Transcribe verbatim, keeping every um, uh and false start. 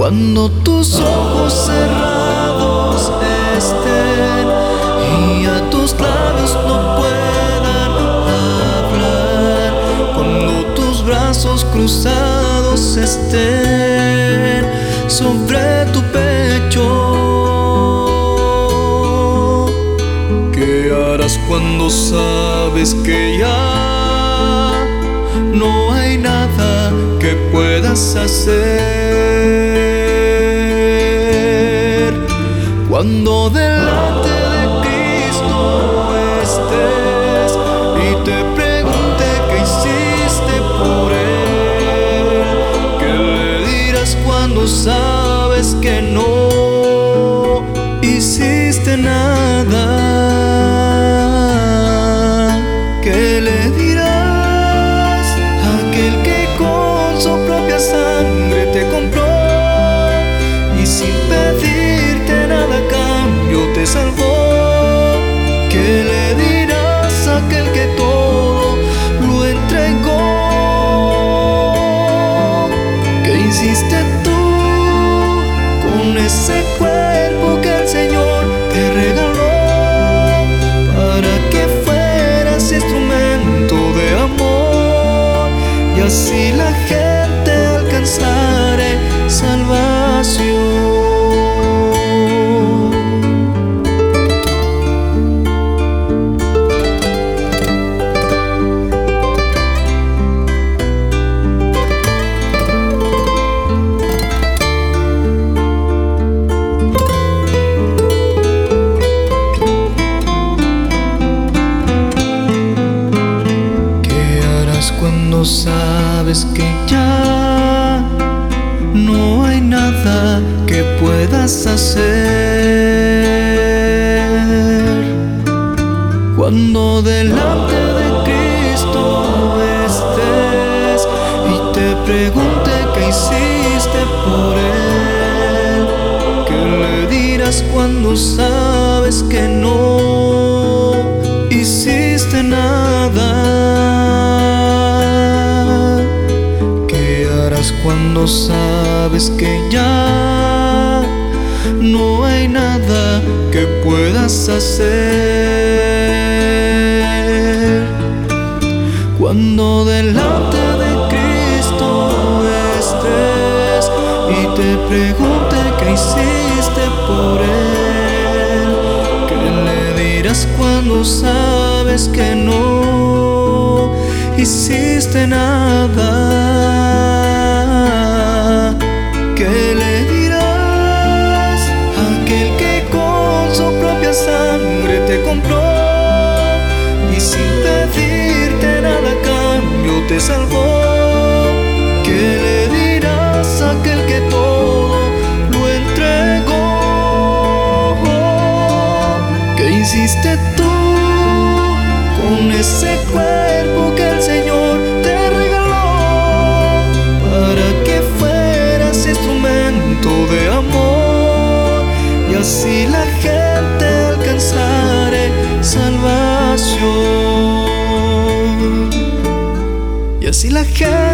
Cuando tus ojos cerrados estén y a tus labios no puedan hablar, cuando tus brazos cruzados estén sobre tu pecho, ¿qué harás cuando sabes que ya no hay nada que puedas hacer? Cuando delante de Cristo estés y te pregunte qué hiciste por Él, ¿qué le dirás cuando sabes que no hiciste nada? ¿Qué le dirás a aquel que con su propia sangre te compró y sin pedirte nada a cambio te salvó? ¿Qué le dirás a aquel que todo lo entregó? ¿Qué hiciste tú con ese cuerpo que el Señor te regaló para que fueras instrumento de amor y así la gente alcanzara salvación? Cuando sabes que ya no hay nada que puedas hacer, cuando delante de Cristo estés y te pregunte qué hiciste por Él, ¿qué le dirás cuando sabes que no hiciste nada? Cuando sabes que ya no hay nada que puedas hacer, cuando delante de Cristo estés y te pregunte qué hiciste por Él, ¿qué le dirás cuando sabes que no hiciste nada? ¿Qué le dirás a aquel que con su propia sangre te compró y sin pedirte nada a cambio te salvó? ¿Qué le dirás a aquel que todo lo entregó? ¿Qué hiciste tú con ese cuerpo que el Señor te regaló para que fueras instrumento de amor y así la gente alcanzara salvación? Y así la gente